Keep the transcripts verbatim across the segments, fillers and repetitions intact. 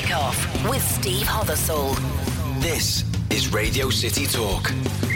Kickoff with Steve Hothersall. This is Radio City Talk.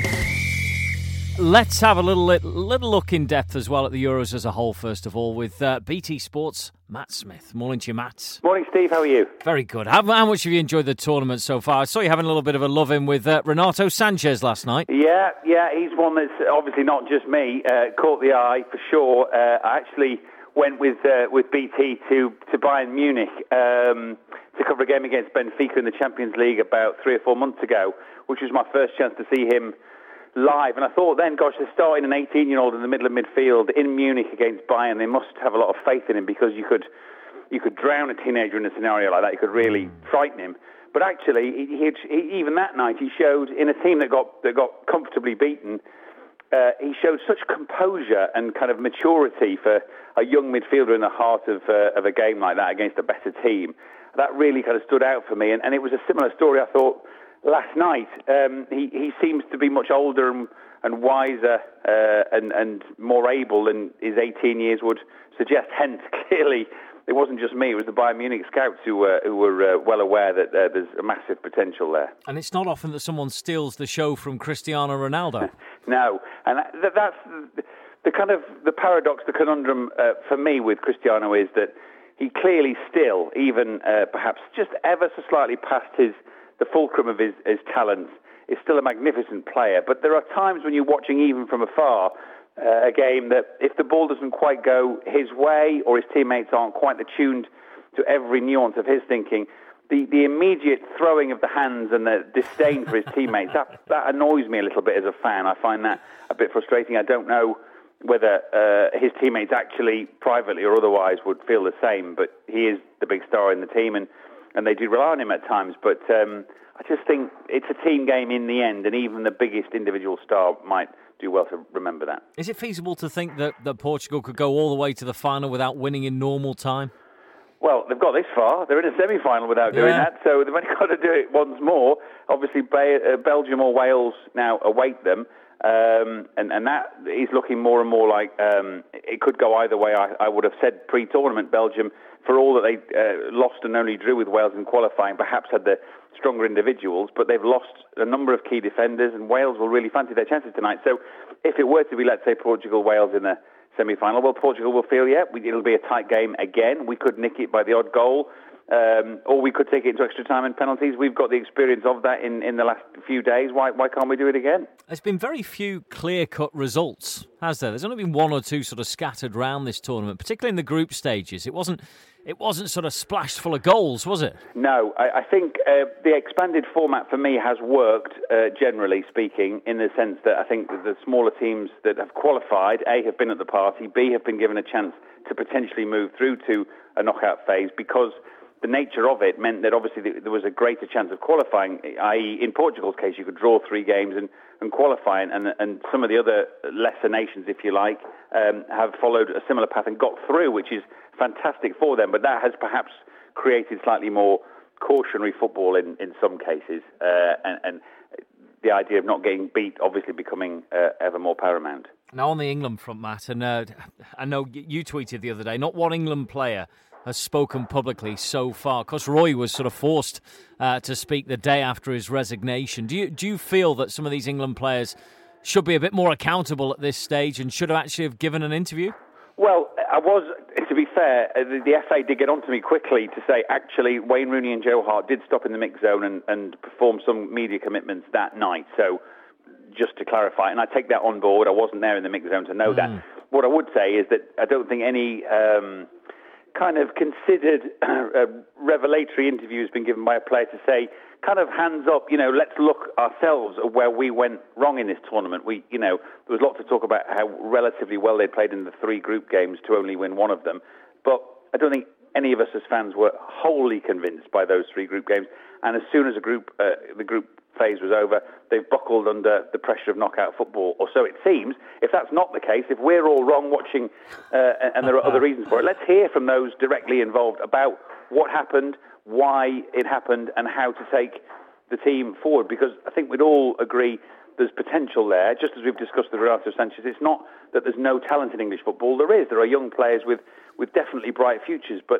Let's have a little little look in depth as well at the Euros as a whole, first of all, with uh, B T Sports' Matt Smith. Morning to you, Matt. Morning, Steve. How are you? Very good. How, how much have you enjoyed the tournament so far? I saw you having a little bit of a love-in with uh, Renato Sanchez last night. Yeah, yeah, he's one that's obviously not just me. Uh, caught the eye, for sure. Uh, I actually went with uh, with B T to, to Bayern Munich um, to cover a game against Benfica in the Champions League about three or four months ago, which was my first chance to see him live. And I thought then, gosh, they're starting an eighteen-year-old in the middle of midfield in Munich against Bayern. They must have a lot of faith in him, because you could you could drown a teenager in a scenario like that. You could really frighten him. But actually, he, he, he, even that night, he showed, in a team that got that got comfortably beaten, uh, he showed such composure and kind of maturity for a young midfielder in the heart of uh, of a game like that against a better team. That really kind of stood out for me. And, and it was a similar story, I thought, last night. Um, he, he seems to be much older and, and wiser uh, and, and more able than his eighteen years would suggest. Hence, clearly, it wasn't just me. It was the Bayern Munich scouts who, uh, who were uh, well aware that uh, there's a massive potential there. And it's not often that someone steals the show from Cristiano Ronaldo. No, and that, that's the, the kind of the paradox, the conundrum uh, for me with Cristiano is that he clearly still, even uh, perhaps just ever so slightly past his the fulcrum of his, his talents, is still a magnificent player. But there are times when you're watching, even from afar, uh, a game that if the ball doesn't quite go his way, or his teammates aren't quite attuned to every nuance of his thinking, the, the immediate throwing of the hands and the disdain for his teammates, that, that annoys me a little bit as a fan. I find that a bit frustrating. I don't know whether uh, his teammates actually, privately or otherwise, would feel the same, but he is the big star in the team, and and they do rely on him at times. But um, I just think it's a team game in the end, and even the biggest individual star might do well to remember that. Is it feasible to think that, that Portugal could go all the way to the final without winning in normal time? Well, they've got this far. They're in a semi-final without doing Yeah. that, so they've only got to do it once more. Obviously, Be- uh, Belgium or Wales now await them. Um, and, and that is looking more and more like um, it could go either way. I, I would have said pre-tournament Belgium, for all that they uh, lost and only drew with Wales in qualifying, perhaps had the stronger individuals, but they've lost a number of key defenders, and Wales will really fancy their chances tonight. So if it were to be, let's say, Portugal-Wales in the semi-final, well, Portugal will feel, yeah, we, it'll be a tight game again. We could nick it by the odd goal. Um, or we could take it into extra time and penalties. We've got the experience of that in, in the last few days. Why why can't we do it again? There's been very few clear-cut results, has there? There's only been one or two sort of scattered around this tournament, particularly in the group stages. It wasn't it wasn't sort of splashed full of goals, was it? No, I, I think uh, the expanded format for me has worked, uh, generally speaking, in the sense that I think that the smaller teams that have qualified, A, have been at the party, B, have been given a chance to potentially move through to a knockout phase, because the nature of it meant that obviously there was a greater chance of qualifying, that is in Portugal's case, you could draw three games and, and qualify, and, and some of the other lesser nations, if you like, um, have followed a similar path and got through, which is fantastic for them. But that has perhaps created slightly more cautionary football in, in some cases, uh, and, and the idea of not getting beat obviously becoming uh, ever more paramount. Now, on the England front, Matt, and uh, I know you tweeted the other day, not one England player has spoken publicly so far. Of course, Roy was sort of forced uh, to speak the day after his resignation. Do you do you feel that some of these England players should be a bit more accountable at this stage and should have actually have given an interview? Well, I was, to be fair, the, the F A did get onto me quickly to say, actually, Wayne Rooney and Joe Hart did stop in the mix zone and, and perform some media commitments that night. So, just to clarify, and I take that on board, I wasn't there in the mix zone to know mm. that. What I would say is that I don't think any Um, kind of considered uh, revelatory interview has been given by a player to say, kind of hands up, you know, let's look ourselves at where we went wrong in this tournament. We, you know, there was lots of talk about how relatively well they'd played in the three group games to only win one of them. But I don't think any of us as fans were wholly convinced by those three group games. And as soon as a group, uh, the group phase was over, they've buckled under the pressure of knockout football, or so it seems. If that's not the case, if we're all wrong watching, uh, and there are other reasons for it, let's hear from those directly involved about what happened, why it happened, and how to take the team forward. Because I think we'd all agree there's potential there, just as we've discussed with Renato Sanchez. It's not that there's no talent in English football. There is. There are young players with, with definitely bright futures, but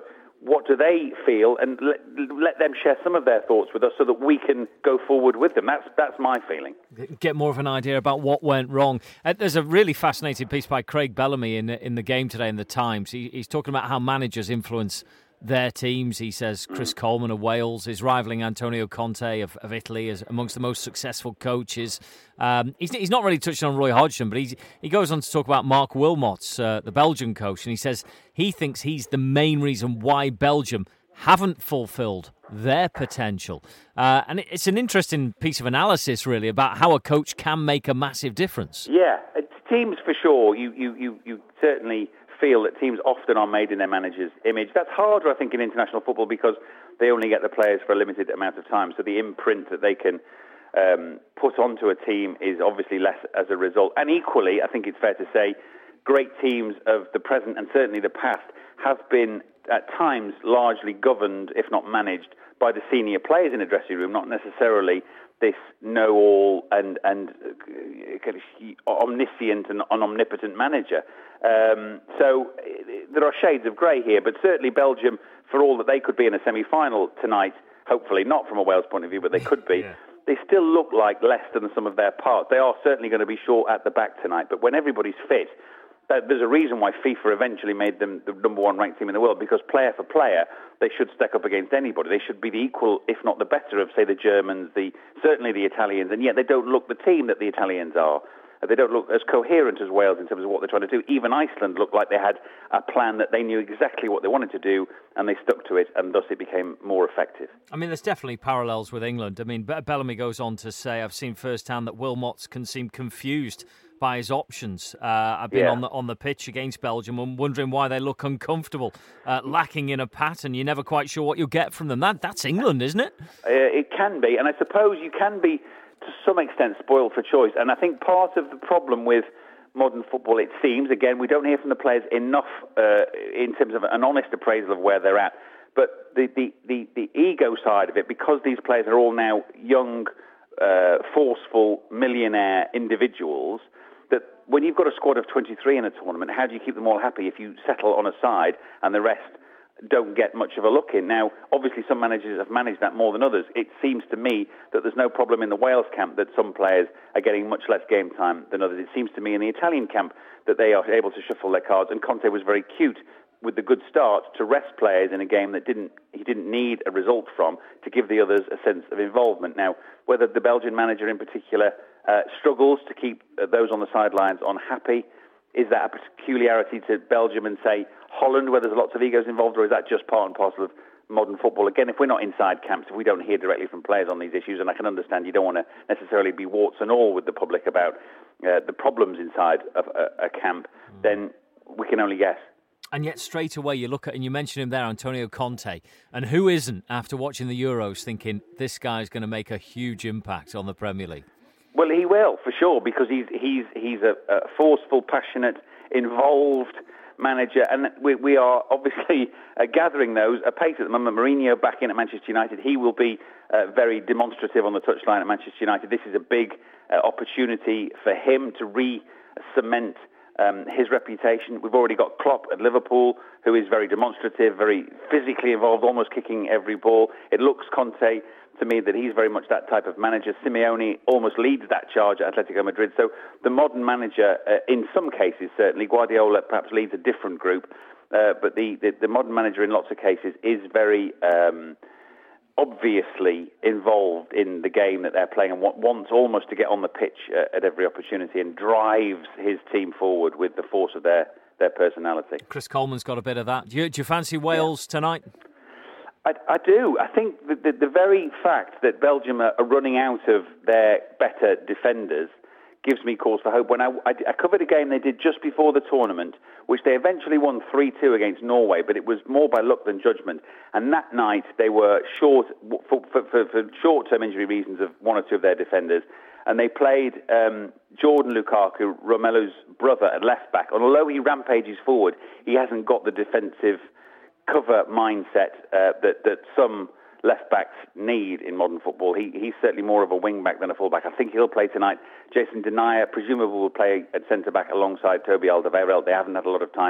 what do they feel, and let, let them share some of their thoughts with us so that we can go forward with them. That's that's my feeling. Get more of an idea about what went wrong. Uh, there's a really fascinating piece by Craig Bellamy in in the game today in the Times. He, he's talking about how managers influence their teams. He says Chris Coleman of Wales is rivaling Antonio Conte of, of Italy as amongst the most successful coaches. Um, he's, he's not really touching on Roy Hodgson, but he's, he goes on to talk about Mark Wilmots, uh, the Belgian coach, and he says he thinks he's the main reason why Belgium haven't fulfilled their potential. Uh, and it's an interesting piece of analysis, really, about how a coach can make a massive difference. Yeah, teams for sure. You, you, you, you certainly feel that teams often are made in their manager's image. That's harder, I think, in international football because they only get the players for a limited amount of time. So the imprint that they can um, put onto a team is obviously less as a result. And equally, I think it's fair to say, great teams of the present and certainly the past have been at times largely governed, if not managed, by the senior players in a dressing room, not necessarily this know-all and, and kind of omniscient and omnipotent manager. Um, so there are shades of grey here, but certainly Belgium, for all that they could be in a semi-final tonight, hopefully not from a Wales point of view, but they could be, yeah. They still look like less than the sum of their parts. They are certainly going to be short at the back tonight, but when everybody's fit, there's a reason why FIFA eventually made them the number one ranked team in the world, because player for player, they should stack up against anybody. They should be the equal, if not the better, of, say, the Germans, the certainly the Italians, and yet they don't look the team that the Italians are. They don't look as coherent as Wales in terms of what they're trying to do. Even Iceland looked like they had a plan that they knew exactly what they wanted to do, and they stuck to it, and thus it became more effective. I mean, there's definitely parallels with England. I mean, Bellamy goes on to say, I've seen firsthand that Wilmots can seem confused by his options. Uh, I've been yeah. on the on the pitch against Belgium and wondering why they look uncomfortable, uh, lacking in a pattern. You're never quite sure what you'll get from them. That That's England, isn't it? Uh, it can be, and I suppose you can be, to some extent, spoiled for choice. And I think part of the problem with modern football, it seems, again, we don't hear from the players enough uh, in terms of an honest appraisal of where they're at. But the, the, the, the ego side of it, because these players are all now young, uh, forceful, millionaire individuals, that when you've got a squad of twenty-three in a tournament, how do you keep them all happy if you settle on a side and the rest don't get much of a look in? Now, obviously some managers have managed that more than others. It seems to me that there's no problem in the Wales camp that some players are getting much less game time than others. It seems to me in the Italian camp that they are able to shuffle their cards, and Conte was very cute with the good start to rest players in a game that didn't he didn't need a result from, to give the others a sense of involvement. Now, whether the Belgian manager in particular uh, struggles to keep uh, those on the sidelines unhappy, is that a peculiarity to Belgium and, say, Holland, where there's lots of egos involved, or is that just part and parcel of modern football? Again, if we're not inside camps, if we don't hear directly from players on these issues, and I can understand you don't want to necessarily be warts and all with the public about uh, the problems inside of a, a camp, mm. then we can only guess. And yet straight away you look at, and you mentioned him there, Antonio Conte, and who isn't, after watching the Euros, thinking this guy's going to make a huge impact on the Premier League? Well, he will, for sure, because he's he's he's a, a forceful, passionate, involved manager, and we, we are obviously uh, gathering those apace at the moment. Mourinho back in at Manchester United, he will be uh, very demonstrative on the touchline at Manchester United. This is a big uh, opportunity for him to re-cement um, his reputation. We've already got Klopp at Liverpool, who is very demonstrative, very physically involved, almost kicking every ball. It looks, Conte, to me, that he's very much that type of manager. Simeone almost leads that charge at Atletico Madrid. So the modern manager, uh, in some cases, certainly, Guardiola perhaps leads a different group, uh, but the, the, the modern manager in lots of cases is very um, obviously involved in the game that they're playing and wants almost to get on the pitch uh, at every opportunity and drives his team forward with the force of their, their personality. Chris Coleman's got a bit of that. Do you, do you fancy Wales yeah. tonight? I, I do. I think the, the, the very fact that Belgium are, are running out of their better defenders gives me cause for hope. When I, I, I covered a game they did just before the tournament, which they eventually won three two against Norway, but it was more by luck than judgment. And that night they were short, for, for, for, for short-term injury reasons, of one or two of their defenders. And they played um, Jordan Lukaku, Romelu's brother, at left-back. And although he rampages forward, he hasn't got the defensive cover mindset uh, that, that some left-backs need in modern football. He, he's certainly more of a wing-back than a full-back. I think he'll play tonight. Jason Denayer presumably will play at centre-back alongside Toby Alderweireld. They haven't had a lot of time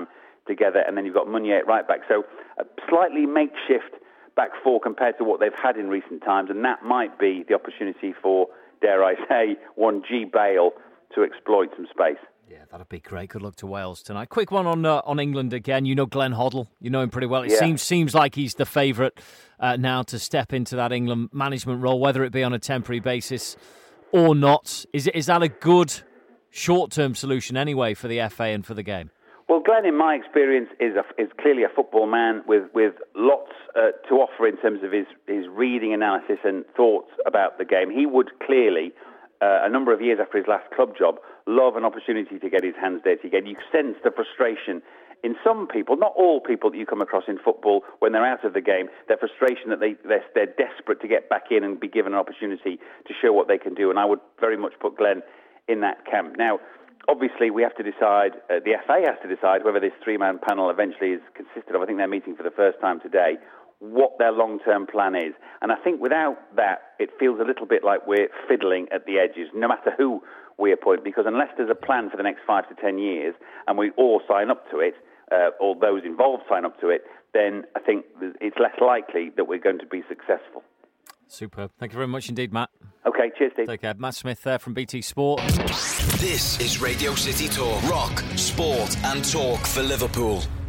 together, and then you've got Meunier at right back. So a slightly makeshift back four compared to what they've had in recent times, and that might be the opportunity for, dare I say, one G Bale to exploit some space. Yeah, that'd be great. Good luck to Wales tonight. Quick one on uh, on England again. You know Glenn Hoddle. You know him pretty well. It yeah. seems seems like he's the favourite uh, now to step into that England management role, whether it be on a temporary basis or not. Is is that a good short-term solution anyway for the F A and for the game? Well, Glenn, in my experience, is a, is clearly a football man with with lots uh, to offer in terms of his, his reading, analysis and thoughts about the game. He would clearly, uh, a number of years after his last club job, love an opportunity to get his hands dirty again. You sense the frustration in some people, not all people that you come across in football when they're out of the game, their frustration that they, they're, they're desperate to get back in and be given an opportunity to show what they can do. And I would very much put Glenn in that camp. Now, obviously, we have to decide, uh, the F A has to decide whether this three-man panel eventually is consisted of, I think they're meeting for the first time today, what their long-term plan is. And I think without that, it feels a little bit like we're fiddling at the edges, no matter who we appoint, because unless there's a plan for the next five to ten years and we all sign up to it, uh, or those involved sign up to it, then I think it's less likely that we're going to be successful. Superb. Thank you very much indeed, Matt. Okay, cheers, Steve. Take care. Matt Smith there from B T Sport. This is Radio City Talk. Rock, sport and talk for Liverpool.